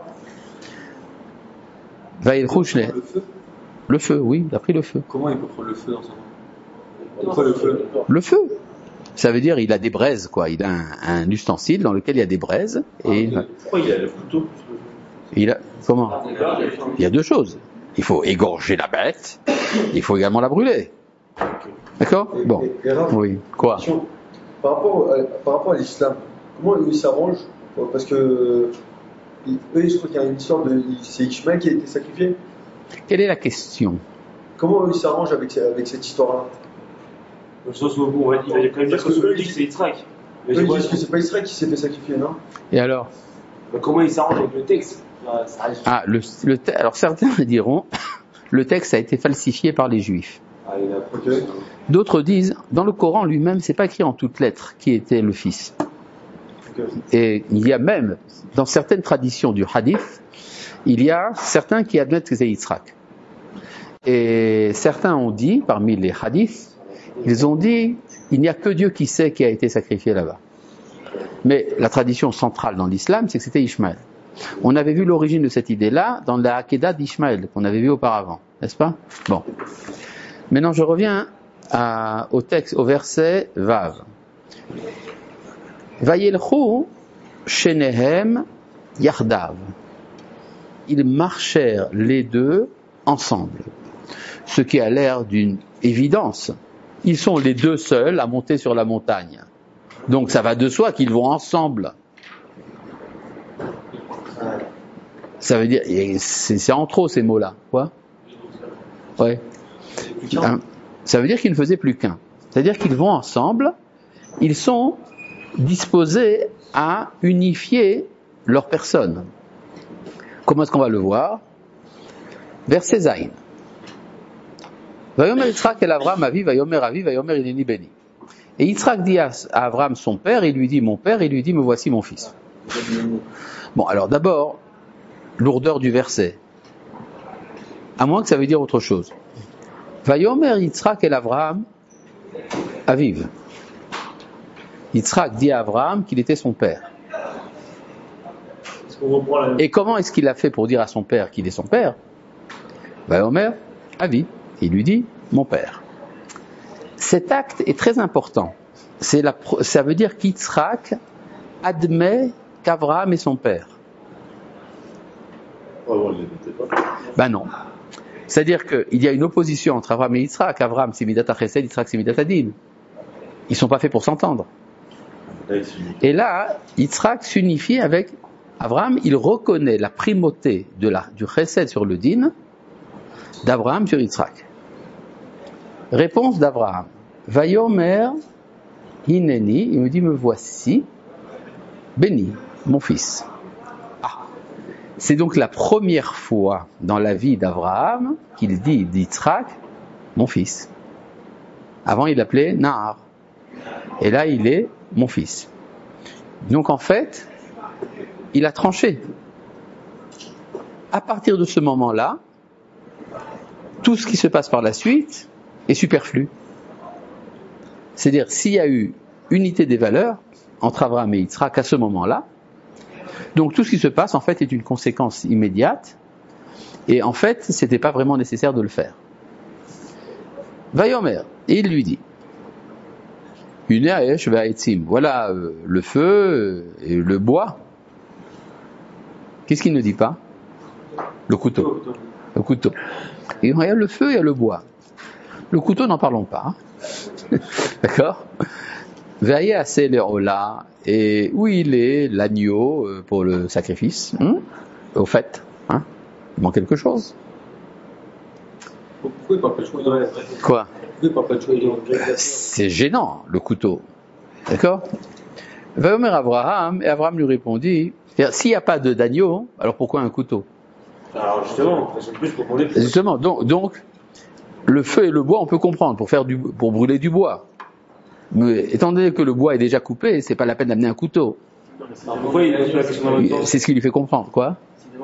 Vaïlchouchne. Le feu, oui, il a pris le feu. Comment il peut prendre le feu dans sa main? Pourquoi le feu? Le feu. Ça veut dire il a des braises, quoi. Il a un ustensile dans lequel il y a des braises. Et pourquoi il a le couteau? Comment? Il y a deux choses. Il faut égorger la bête. Il faut également la brûler. D'accord? Bon. Oui. Quoi? Par rapport à l'islam, comment ils s'arrangent? Parce que eux, je crois qu'il y a une histoire c'est Ishmael qui a été sacrifié. Quelle est la question? Comment ils s'arrangent avec cette histoire-là? Dans le sens où il va quand même dire que celui dit que c'est Yitzhak. Eux, ils disent que c'est pas Israël qui s'est fait sacrifier, non? Et alors? Comment ils s'arrangent avec le texte? Alors certains diront, le texte a été falsifié par les Juifs. D'autres disent, dans le Coran lui-même, c'est pas écrit en toutes lettres qui était le fils. Et il y a même, dans certaines traditions du hadith, il y a certains qui admettent que c'est Yitzhak. Et certains ont dit, parmi les hadiths, ils ont dit, il n'y a que Dieu qui sait qui a été sacrifié là-bas. Mais la tradition centrale dans l'islam, c'est que c'était Ishmaël. On avait vu l'origine de cette idée-là dans la Akedah d'Ishmaël, qu'on avait vu auparavant, n'est-ce pas? Bon. Maintenant, je reviens au texte, au verset Vav. Vayelchu shenehem yardav. Ils marchèrent les deux ensemble. Ce qui a l'air d'une évidence. Ils sont les deux seuls à monter sur la montagne. Donc ça va de soi qu'ils vont ensemble. Ça veut dire, c'est en trop ces mots-là. Quoi? Ouais. Ça veut dire qu'ils ne faisaient plus qu'un. C'est-à-dire qu'ils vont ensemble, ils sont disposés à unifier leur personne. Comment est-ce qu'on va le voir? Verset Zayin. Vayomer Yitzhak el Avram avi, vayomer avi, vayomer ineni beni. Et Yitzhak dit à Avram son père, il lui dit mon père, il lui dit me voici mon fils. Bon, alors d'abord, lourdeur du verset. À moins que ça veut dire autre chose. Vayomer Yitzhak el Avram aviv. Yitzhak dit à Avram qu'il était son père. Et comment est-ce qu'il a fait pour dire à son père qu'il est son père? Vayomer aviv. Il lui dit mon père. Cet acte est très important. Ça veut dire qu'Yitzhak admet qu'Avraham est son père. Ben non. C'est-à-dire qu'il y a une opposition entre Avraham et Yitzhak. Avraham c'est Midat HaChesed, Yitzhak c'est Midat HaDin. Ils ne sont pas faits pour s'entendre. Et là, Yitzhak s'unifie avec Avraham. Il reconnaît la primauté du Chesed sur le Din d'Avraham sur Yitzhak. Réponse d'Avraham. Vayomer hineni, il me dit me voici, béni, mon fils. Ah, c'est donc la première fois dans la vie d'Avraham qu'il dit d'Yitzhak, mon fils. Avant il l'appelait Nahar. Et là il est mon fils. Donc en fait, il a tranché. À partir de ce moment-là, tout ce qui se passe par la suite est superflu. C'est-à-dire, s'il y a eu unité des valeurs entre Avraham et Yitzhak à ce moment-là, donc tout ce qui se passe, en fait, est une conséquence immédiate, et en fait, c'était pas vraiment nécessaire de le faire. Vayomer, et il lui dit, voilà le feu et le bois. Qu'est-ce qu'il ne dit pas? Le couteau. Le couteau. Et il y a le feu, il y a le bois. Le couteau, n'en parlons pas. D'accord? Veillez à Ola, et où il est l'agneau pour le sacrifice? Au fait, il manque quelque chose. Pourquoi il parle pas de choix? Quoi? Pourquoi il parle pas de choix? C'est gênant, le couteau. D'accord? Vayomer Avraham, et Avraham lui répondit, s'il n'y a pas d'agneau, alors pourquoi un couteau? Alors justement, c'est plus pour demander. Justement, donc, le feu et le bois, on peut comprendre, pour brûler du bois. Mais étant donné que le bois est déjà coupé, c'est pas la peine d'amener un couteau. Pourquoi il pose la question en même temps? C'est ce qui lui fait comprendre, quoi.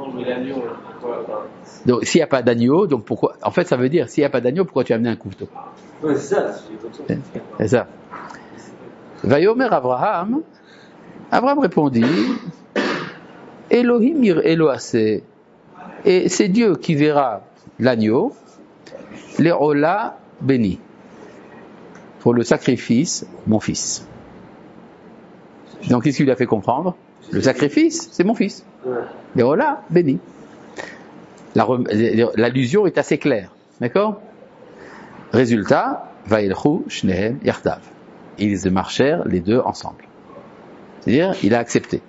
Donc, s'il n'y a pas d'agneau, donc pourquoi? En fait, ça veut dire, s'il n'y a pas d'agneau, pourquoi tu as amené un couteau? Ouais, c'est ça. C'est ça. Vayomer Avraham répondit, Elohim ir Elohase, et c'est Dieu qui verra l'agneau, les Ola béni, pour le sacrifice, mon fils. Donc, qu'est-ce qu'il lui a fait comprendre? Le sacrifice, c'est mon fils. Les Ola béni. L'allusion est assez claire. D'accord? Résultat, Vailchu Shnehem Yardav. Ils marchèrent les deux ensemble. C'est-à-dire, il a accepté.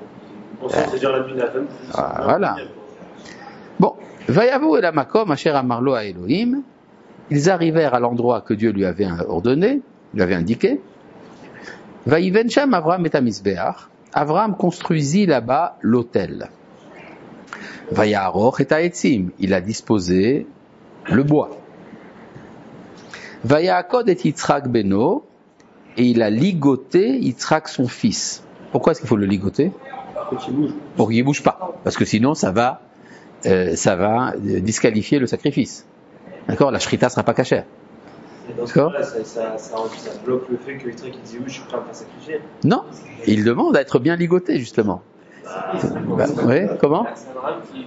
Voilà. Bon, Vayavu el Makom asher amarlo à Elohim. Ils arrivèrent à l'endroit que Dieu lui avait ordonné, lui avait indiqué. Vayiven sham Avram et Amisbeach. Avram construisit là-bas l'autel. Vayaroch et Aetzim. Il a disposé le bois. Vayakod et Yitzhak beno, et il a ligoté Yitzhak son fils. Pourquoi est-ce qu'il faut le ligoter? Pour qu'il ne bouge pas, parce que sinon ça va disqualifier le sacrifice. D'accord? La shrita sera pas cachère. Et dans ce D'accord. cas-là, ça bloque le fait que Yitzhak dit oui, je suis prêt à me faire sacrifier. Non, il demande à être bien ligoté justement. Oui, comment? C'est Abraham qui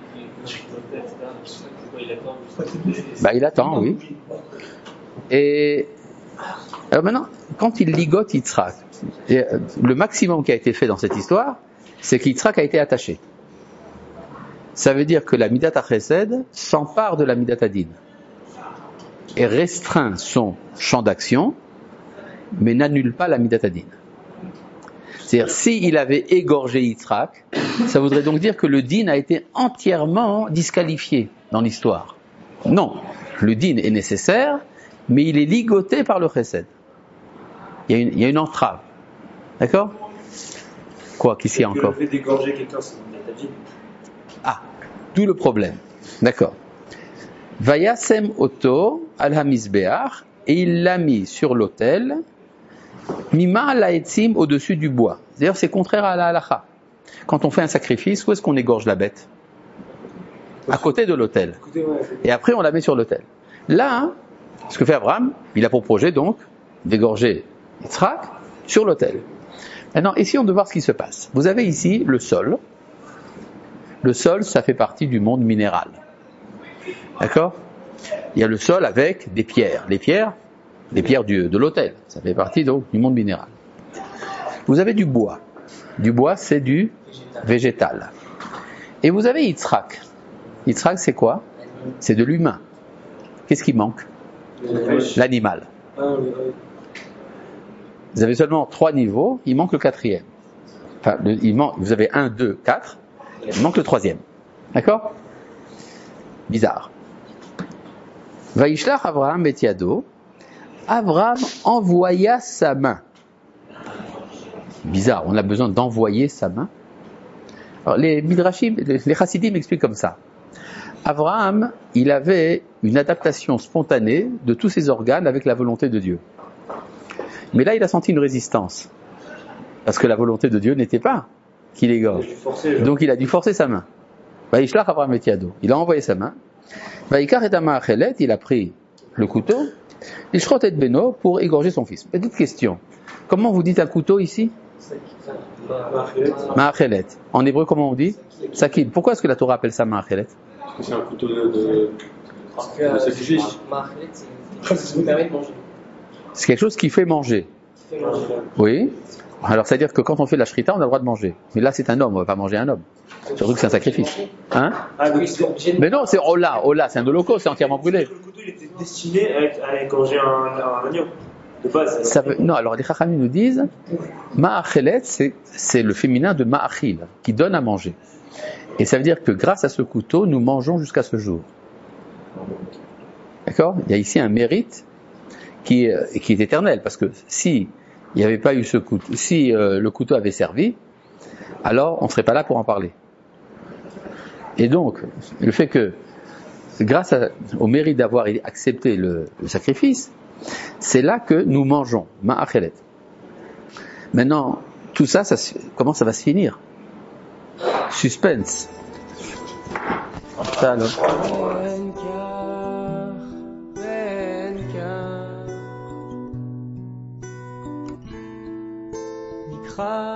il attend. Il attend, oui. Et alors maintenant, quand il ligote Yitzhak, le maximum qui a été fait dans cette histoire, c'est qu'Yitzhak a été attaché. Ça veut dire que la Midat HaChesed s'empare de la Midat Hadin et restreint son champ d'action, mais n'annule pas la Midat Hadin. C'est-à-dire, s'il avait égorgé Yitzhak, ça voudrait donc dire que le din a été entièrement disqualifié dans l'histoire. Non, le din est nécessaire, mais il est ligoté par le chesed. Il y a une entrave. D'accord? Quoi, qu'est-ce qu'il y a encore? Le fait d'égorger quelqu'un, c'est une méthode. Ah, d'où le problème. D'accord. Vayasem oto al hamizbeach, et il l'a mis sur l'autel, mima laetzim, au-dessus du bois. D'ailleurs, c'est contraire à la halacha. Quand on fait un sacrifice, où est-ce qu'on égorge la bête? À côté de l'autel. Et après, on la met sur l'autel. Là, ce que fait Abraham, il a pour projet donc d'égorger Yitzhak sur l'autel. Maintenant, essayons de voir ce qui se passe. Vous avez ici le sol. Le sol, ça fait partie du monde minéral. D'accord? Il y a le sol avec des pierres. Les pierres de l'autel. Ça fait partie donc du monde minéral. Vous avez du bois. Du bois, c'est du végétal. Et vous avez Yitzhak. Yitzhak, c'est quoi? C'est de l'humain. Qu'est-ce qui manque? L'animal. Vous avez seulement 3 niveaux, il manque le 4e. Enfin, vous avez 1, 2, 4, il manque le 3e. D'accord? Bizarre. Vaishlach Abraham et Yado. Abraham envoya sa main. Bizarre, on a besoin d'envoyer sa main. Alors, les Midrashim, les Chassidim expliquent comme ça. Abraham, il avait une adaptation spontanée de tous ses organes avec la volonté de Dieu. Mais là, il a senti une résistance. Parce que la volonté de Dieu n'était pas qu'il égorge. Donc, il a dû forcer sa main. Vaishlach Abraham et Yado. Il a envoyé sa main. Vaikar et Ma'achelet, il a pris le couteau. Lishrot et Beno pour égorger son fils. Petite question. Comment vous dites un couteau ici? Ma'achelet. En hébreu, comment on dit? Sakin. Pourquoi est-ce que la Torah appelle ça Ma'achelet? Parce que c'est un couteau de sacrifice. C'est ce qui nous permet de manger. C'est quelque chose qui fait manger. Oui. Alors, c'est-à-dire que quand on fait la shrita, on a le droit de manger. Mais là, c'est un homme, on ne va pas manger un homme. Surtout que c'est un sacrifice. Hein? Mais non, c'est Ola, c'est un holocauste, c'est entièrement brûlé. Le couteau, il était destiné à égorger un agneau. De base. Non, alors les Chachamim nous disent, Ma'achelet, c'est le féminin de Ma'achil, qui donne à manger. Et ça veut dire que grâce à ce couteau, nous mangeons jusqu'à ce jour. D'accord? Il y a ici un mérite qui est éternel, parce que si il n'y avait pas eu ce couteau, si le couteau avait servi, alors on ne serait pas là pour en parler. Et donc, le fait que, grâce au mérite d'avoir accepté le sacrifice, c'est là que nous mangeons, ma'achelet. Maintenant, tout ça, comment ça va se finir? Suspense. Ça, alors.